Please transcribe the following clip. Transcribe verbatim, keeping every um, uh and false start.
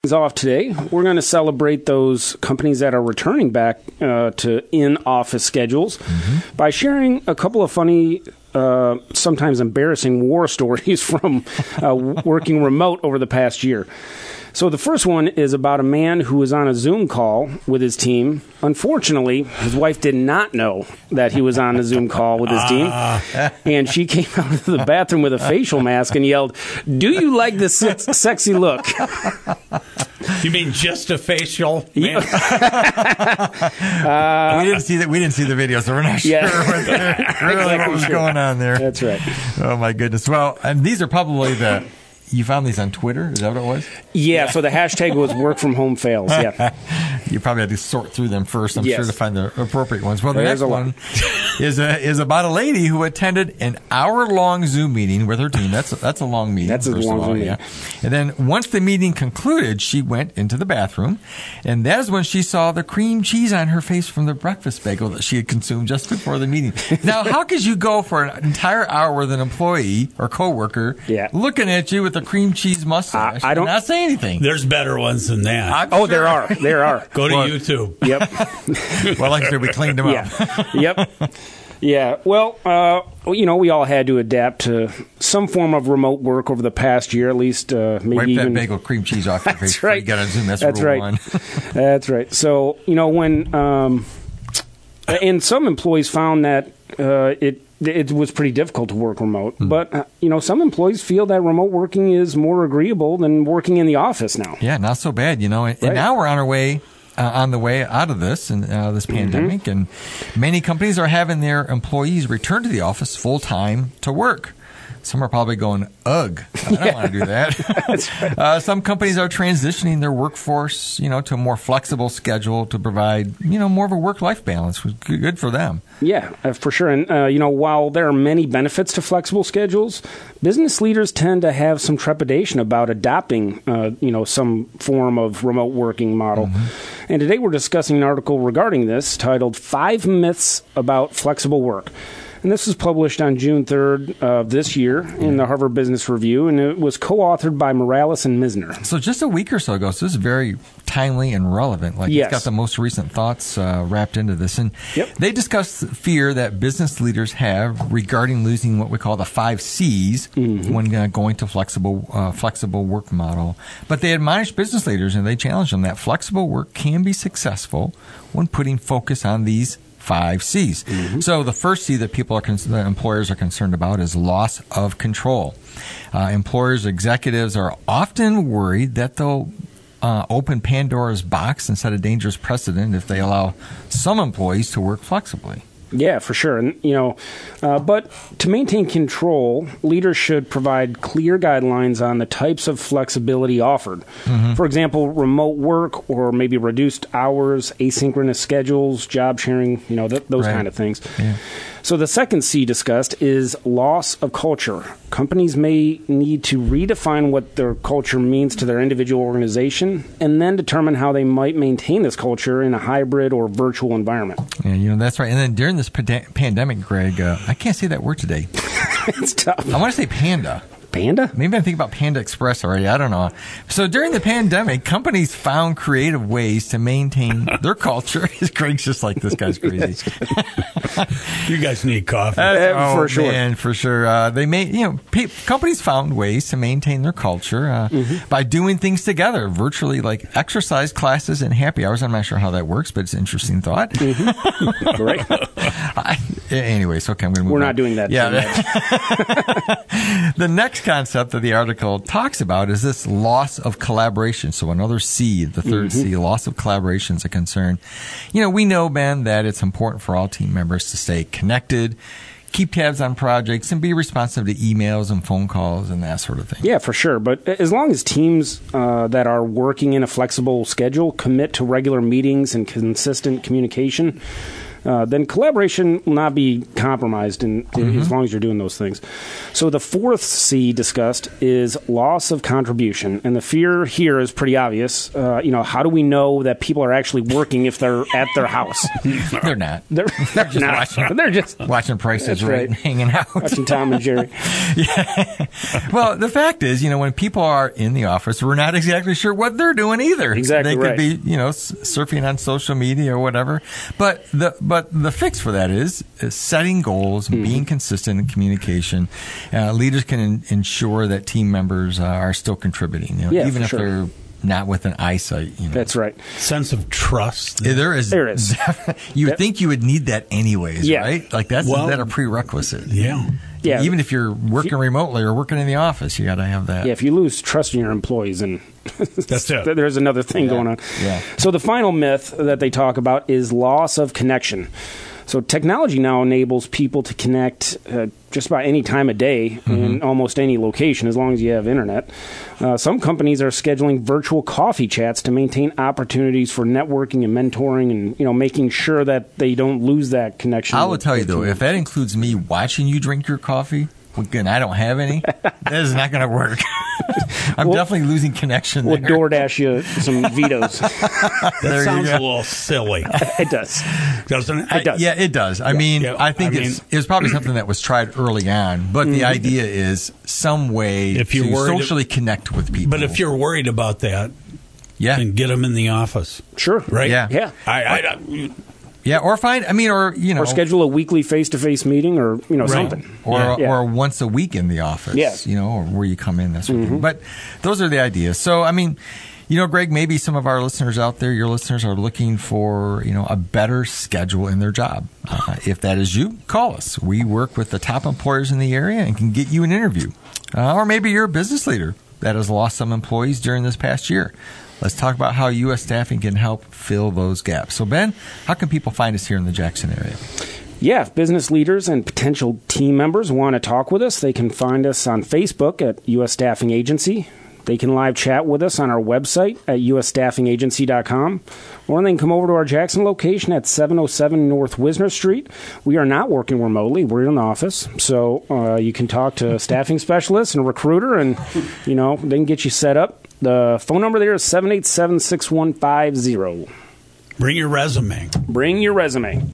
is off today. We're going to celebrate those companies that are returning back uh, to in-office schedules mm-hmm. by sharing a couple of funny, uh, sometimes embarrassing war stories from uh, working remote over the past year. So the first one is about a man who was on a Zoom call with his team. Unfortunately, his wife did not know that he was on a Zoom call with his team. And she came out of the bathroom with a facial mask and yelled, "Do you like this se- sexy look?" You mean just a facial? Yeah. uh, we didn't see that. We didn't see the video, so we're not sure yeah. what, really exactly what was sure. going on there. That's right. Oh my goodness. Well, and these are probably the. You found these on Twitter? Is that what it was? Yeah, so the hashtag was work from home fails. Yeah. You probably had to sort through them first, I'm yes. sure, to find the appropriate ones. Well, the There's next one is a, is about a lady who attended an hour-long Zoom meeting with her team. That's a, that's a long meeting. That's a long all, meeting. Yeah. And then once the meeting concluded, she went into the bathroom, and that is when she saw the cream cheese on her face from the breakfast bagel that she had consumed just before the meeting. Now, how could you go for an entire hour with an employee or coworker yeah. looking at you with a cream cheese mustache I, I don't and not say anything? There's better ones than that. I'm oh, sure. there are. There are. Go to well, YouTube. Yep. Well, like I said, we cleaned them yeah. up. Yep. Yeah. Well, uh, you know, we all had to adapt to some form of remote work over the past year, at least uh, maybe Wipe even. that bagel cream cheese off your face That's before right. you get on Zoom. That's, That's rule right. one. That's right. So, you know, when um, and some employees found that uh, it it was pretty difficult to work remote, mm. but uh, you know, some employees feel that remote working is more agreeable than working in the office now. Yeah, not so bad, you know. And, right. and now we're on our way. Uh, on the way out of this and uh, this pandemic, mm-hmm. and many companies are having their employees return to the office full time to work. Some are probably going, ugh, I don't yeah. want to do that. That's right. uh, some companies are transitioning their workforce, you know, to a more flexible schedule to provide, you know, more of a work-life balance. Good for them. Yeah, uh, for sure. And, uh, you know, while there are many benefits to flexible schedules, business leaders tend to have some trepidation about adopting, uh, you know, some form of remote working model. Mm-hmm. And today we're discussing an article regarding this titled Five Myths About Flexible Work. And this was published on June third of this year in the Harvard Business Review, and it was co-authored by Morales and Misner. So just a week or so ago, so this is very timely and relevant. Like yes. It's got the most recent thoughts uh, wrapped into this. And yep. they discuss the fear that business leaders have regarding losing what we call the five C's mm-hmm. when uh, going to flexible uh, flexible work model. But they admonish business leaders, and they challenge them that flexible work can be successful when putting focus on these five C's. Mm-hmm. So the first C that people are con- that employers are concerned about is loss of control. Uh, employers, executives are often worried that they'll uh, open Pandora's box and set a dangerous precedent if they allow some employees to work flexibly. Yeah, for sure. And, you know, uh, but to maintain control, leaders should provide clear guidelines on the types of flexibility offered. Mm-hmm. For example, remote work or maybe reduced hours, asynchronous schedules, job sharing, you know, th- those right. kind of things. Yeah. So the second C discussed is loss of culture. Companies may need to redefine what their culture means to their individual organization and then determine how they might maintain this culture in a hybrid or virtual environment. Yeah, you know, that's right. And then during this pand- pandemic, Greg, uh, I can't say that word today. It's tough. I want to say panda. Panda? Maybe I'm thinking about Panda Express already. I don't know. So during the pandemic, companies found creative ways to maintain their culture. Greg's just like, this guy's crazy. You guys need coffee. Uh, oh, for sure. Man, for sure. Uh, they made, you know, pe- companies found ways to maintain their culture uh, mm-hmm. by doing things together, virtually, like exercise classes and happy hours. I'm not sure how that works, but it's an interesting thought. Mm-hmm. Right. I, anyways, okay, I'm going to move We're on. not doing that. Yeah. The next concept that the article talks about is this loss of collaboration. So another C, the third mm-hmm. C, loss of collaboration is a concern. You know, we know, Ben, that it's important for all team members to stay connected, keep tabs on projects, and be responsive to emails and phone calls and that sort of thing. Yeah, for sure. But as long as teams uh, that are working in a flexible schedule commit to regular meetings and consistent communication, uh, then collaboration will not be compromised in, Mm-hmm. as long as you're doing those things. So the fourth C discussed is loss of contribution. And the fear here is pretty obvious. Uh, you know, how do we know that people are actually working if they're at their house? They're not. They're, they're just not. watching- They're just Watching Prices That's Right right. and hanging out. watching Tom and Jerry. Well, the fact is, you know, when people are in the office, we're not exactly sure what they're doing either. Exactly They could right. be, you know, s- surfing on social media or whatever. But the but the fix for that is, is setting goals, Mm-hmm. being consistent in communication. Uh, leaders can in, ensure that team members uh, are still contributing, you know, Yeah, even for if sure. they're not within eyesight. You know. That's right. Sense of trust. Yeah, There is. There is. You would Yep. think you would need that anyways, Yeah. right? Like that's Well, that a prerequisite. Yeah. Yeah. Even if you're working remotely or working in the office, you got to have that. Yeah, if you lose trust in your employees, and That's it. there's another thing Yeah. going on. Yeah. So the final myth that they talk about is loss of connection. So technology now enables people to connect uh, just about any time of day in almost any location, as long as you have internet. Uh, some companies are scheduling virtual coffee chats to maintain opportunities for networking and mentoring, and you know, making sure that they don't lose that connection. I will with- tell you with though, if that includes me watching you drink your coffee, again, I don't have any, that is not going to work. I'm Well, definitely losing connection We'll there. DoorDash you some vetoes. That There you sounds go. a little silly, It does. doesn't it? It does. Yeah, it does. I mean, Yeah, I think I it's mean- it was probably something that was tried early on, but the idea is some way If you're to worried- socially connect with people. But if you're worried about that, yeah, then get them in the office, Sure. right? Yeah. Yeah. I, I, yeah, or find, I mean, or you know, Or schedule a weekly face-to-face meeting, or you know, Right. something. or Yeah. Yeah. or once a week in the office, Yeah. you know, or where you come in, that sort of thing. But those are the ideas. So, I mean, you know, Greg, maybe some of our listeners out there, your listeners are looking for, you know, a better schedule in their job. Uh, if that is you, call us. We work with the top employers in the area and can get you an interview. Uh, or maybe you're a business leader that has lost some employees during this past year. Let's talk about how U S Staffing can help fill those gaps. So, Ben, how can people find us here in the Jackson area? Yeah, if business leaders and potential team members want to talk with us, they can find us on Facebook at U S Staffing Agency. They can live chat with us on our website at U S staffing agency dot com, or they can come over to our Jackson location at seven oh seven North Wisner Street. We are not working remotely. We're in the office. So uh, you can talk to a staffing specialist and a recruiter, and, you know, they can get you set up. The phone number there is seven eight seven, six one five zero. bring your resume. Bring your resume.